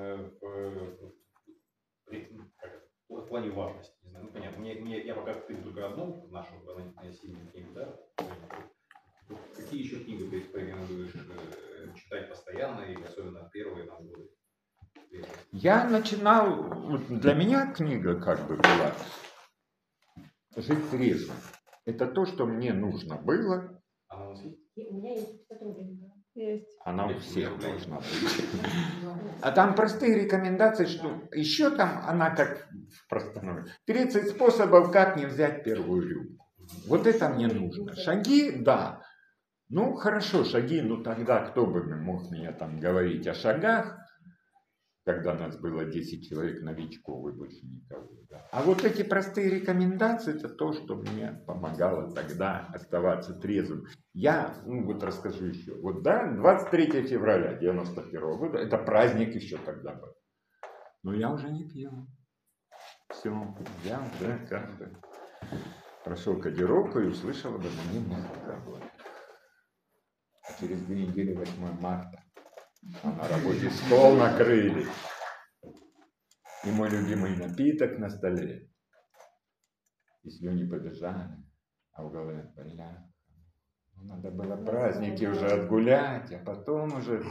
в плане важности, не знаю, ну понятно, я пока открыл только одну нашу синюю книгу, да? Какие еще книги ты порекомендуешь читать постоянно, и особенно первые там годы? Я начинал, вот для меня книга как бы была «Жить трезвым». Это то, что мне нужно было. Она у нас есть? У меня есть 50 рублей. Есть. Она у всех должна быть. А там простые рекомендации, что еще там она как в простом. 30 способов, как не взять первую рюмку. Вот это мне нужно. Шаги, да. Ну, хорошо, шаги, ну тогда кто бы мог меня там говорить о шагах, когда нас было 10 человек новичков и больше никого. Да. А вот эти простые рекомендации, это то, что мне помогало тогда оставаться трезвым. Я, ну вот расскажу еще. Вот да, 23 февраля 91 года, это праздник еще тогда был. Но я уже не пью. Все, я уже как-то прошел кодировку и услышал об одноместных алкоголе. А через 2 недели, 8 марта, а на работе стол накрыли. И мой любимый напиток на столе. И слюни побежали, а в голове бля. Надо было праздники уже отгулять, а потом уже...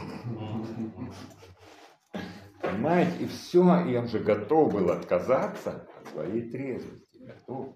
Понимаете, и все, я уже готов был отказаться от своей трезвости. Готов.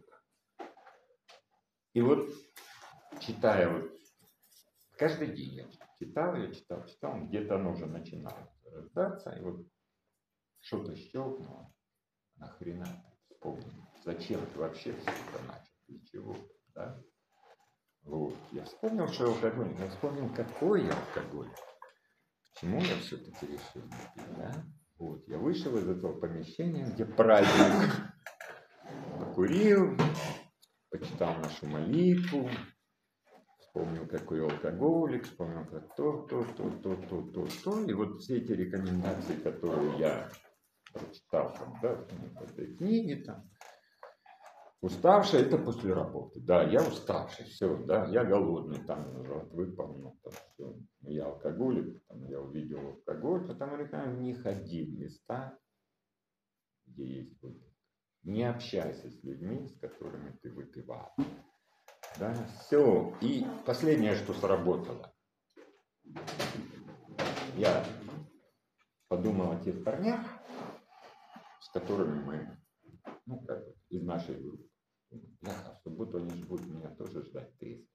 И вот, читая, вот, каждый день я читал, где-то оно уже начинало рождаться, и вот что-то щелкнуло, нахрена вспомнил, зачем ты вообще все это начал, для чего, да? Вот, я вспомнил, что алкоголь, я вспомнил, какой алкоголь, почему я все-таки решил пить, да? Вот, я вышел из этого помещения, где праздник, покурил, почитал нашу молитву, вспомнил, какой алкоголик, вспомнил, как то. И вот все эти рекомендации, которые я прочитал когда в этой книге, там, уставший, это после работы. Да, я уставший, все, да, я голодный, там, вот, выпал, ну, там, все. Я алкоголик, там, я увидел алкоголь, потому что не ходи в места, где есть выпивка. Не общайся с людьми, с которыми ты выпивал. Да, все. И последнее, что сработало. Я подумал о тех парнях, с которыми мы, ну, как бы, из нашей группы. В субботу они же будут меня тоже ждать трезво.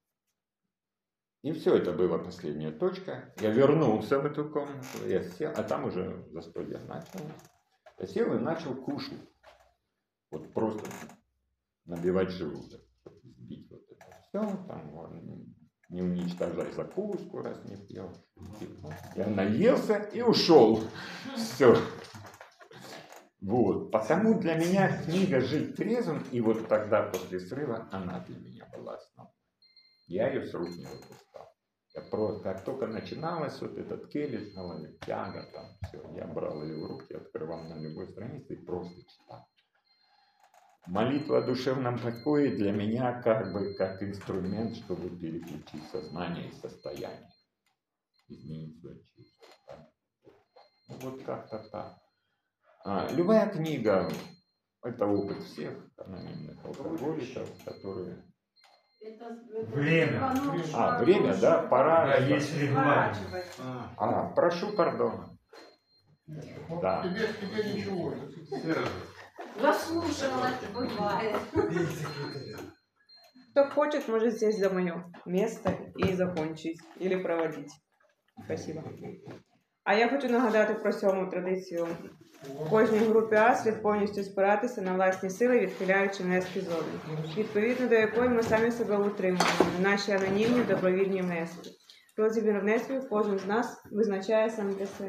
И все, это была последняя точка. Я вернулся в эту комнату, я сел, а там уже застолье началось. Я сел и начал кушать. Вот просто набивать желудок, чтобы сбить вот это все, там, вот, не уничтожай закуску, раз не пьешь. Я наелся и ушел. Все. Вот. Потому для меня книга «Жить трезвым», и вот тогда после срыва она для меня была основной. Я ее с рук не выпускал. Я просто, как только начиналось вот этот келес, тяга, там, все, я брал ее в руки, открывал на любой странице и просто читал. Молитва о душевном покое для меня как бы как инструмент, чтобы переключить сознание и состояние. Изменить свои чувства. Да? Вот как-то так. Любая книга – это опыт всех анонимных алкоголиков, которые... Время. Время, да? Пора. Да, есть регламент. Прошу пардона. Да. Тебе ничего. Заслушалась, бывает. Кто хочет, может сесть за мое место і закончить, или проводить. Спасибо. А я хочу нагадати про 7-му традицію. В кожній групі А слід повністю спиратися на власні сили, відхиляючи внески зовні, відповідно до якої ми самі себе утримуємо, наші анонімні добровільні внески. Розмір внесків кожен з нас визначає сам для себе.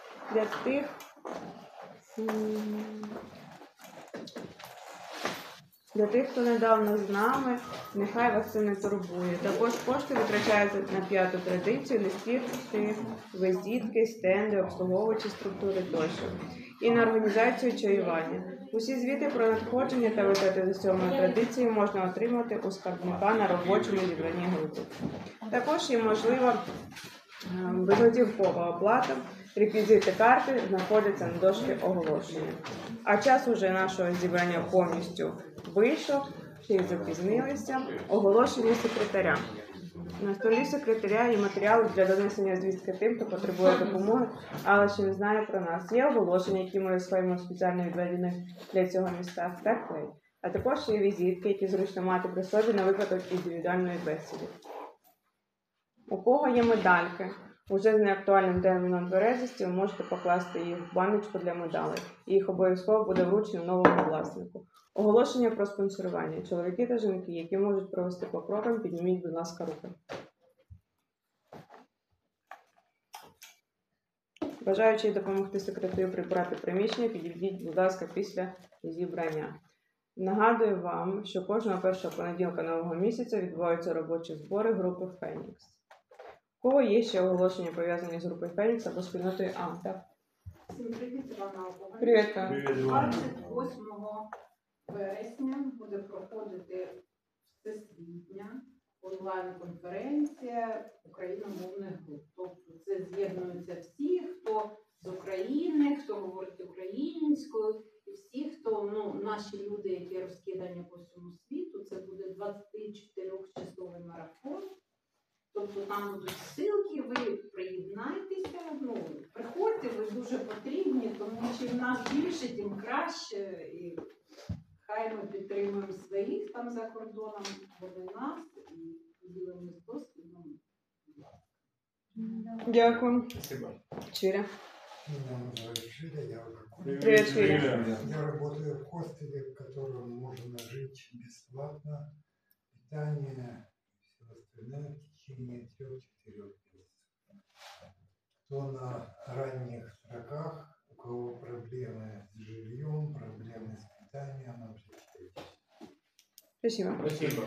Для тих, хто недавно з нами, нехай вас це не турбує. Також кошти витрачаються на 5-ту традицію, листівки, визитки, стенди, обслуговуючі структури тощо. І на організацію чаювання. Усі звіти про надходження та витрати за 7-ї традиції можна отримати у скарбника на робочому зібранні групи. Також є можлива безготівкова оплата. Реквізити карти знаходяться на дошці оголошення. А час уже нашого зібрання повністю вийшов, ще й запізнилися. Оголошення секретаря. На столі секретаря є матеріали для донесення звістки тим, хто потребує допомоги, але ще не знає про нас. Є оголошення, які ми освоїмо спеціально відведені для цього міста, та клей. А також є візитки, які зручно мати при собі на випадок індивідуальної бесіди. У кого є медальки? Уже з неактуальним терміном тверезості ви можете покласти їх в баночку для медалей. І їх обов'язково буде вручено новому власнику. Оголошення про спонсорування. Чоловіки та жінки, які можуть провести по крокам, підніміть, будь ласка, руки. Бажаючи допомогти секретарю прибрати приміщення, підійдіть, будь ласка, після зібрання. Нагадую вам, що кожного першого понеділка нового місяця відбуваються робочі збори групи «Фенікс». У кого є ще оголошення, пов'язані з групою «Фенікс» або спільнотою А? Так. Всім привіт, Івана Олеговна. Привіт. 28 вересня буде проходити онлайн-конференція україномовних груп. Тобто це з'єднуються всі, хто з України, хто говорить українською, і всі, хто, наші люди, які розкидані по всьому світу, це буде 24-часовий марафон. Тобто там будуть ссылки, ви приєднайтеся, приходьте, ви дуже потрібні, тому чим нас більше, тим краще. І хай ми підтримуємо своїх там за кордоном, вони нас, і ділимось досвідом. Дякую. Спасибо. Чиря. Меня называют Шиля, я алкоголик. Привет, Шиля. Я работаю в хостеле, в котором можно жить бесплатно, питание и все остальное в течение 3-4 месяцев. Кто на ранних сроках, у кого проблемы с жильем, проблемы с питанием, обращайтесь. Спасибо. Спасибо.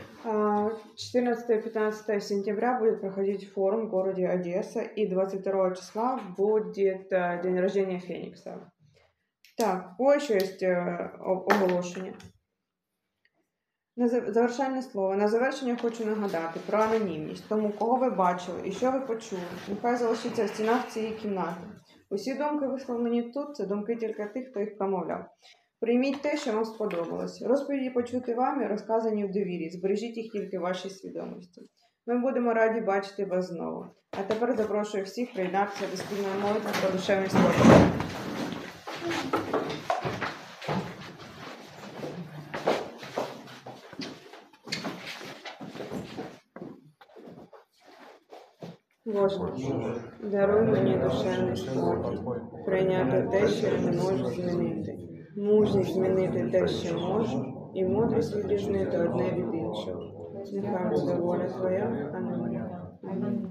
14-15 сентября будет проходить форум в городе Одесса, и 22 числа будет день рождения Феникса. Так, еще есть оголошення. Завершальне слово. На завершення хочу нагадати про анонімність. Тому, кого ви бачили і що ви почули, нехай залишиться в стінах цієї кімнати. Усі думки, висловлені тут, це думки тільки тих, хто їх промовляв. Прийміть те, що вам сподобалось. Розповіді почути вами, розказані в довірі. Збережіть їх тільки в вашій свідомості. Ми будемо раді бачити вас знову. А тепер запрошую всіх приєднатися до спільної молитви про душевний спокій. Боже, даруй мені душевний спокій, прийняти те, що я не можу змінити, мужність змінити те, що можу, і мудрість відрізнити одне від іншого. Нехай буде воля Твоя, а не моя. Амінь.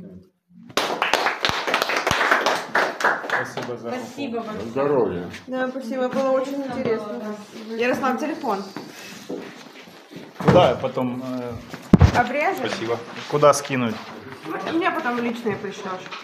Спасибо за Спасибо вам. Здоровья. Да, спасибо, было очень интересно. Ярослав, телефон. Куда потом? Обрежешь? Куда скинуть? И мне потом личные пришлешь.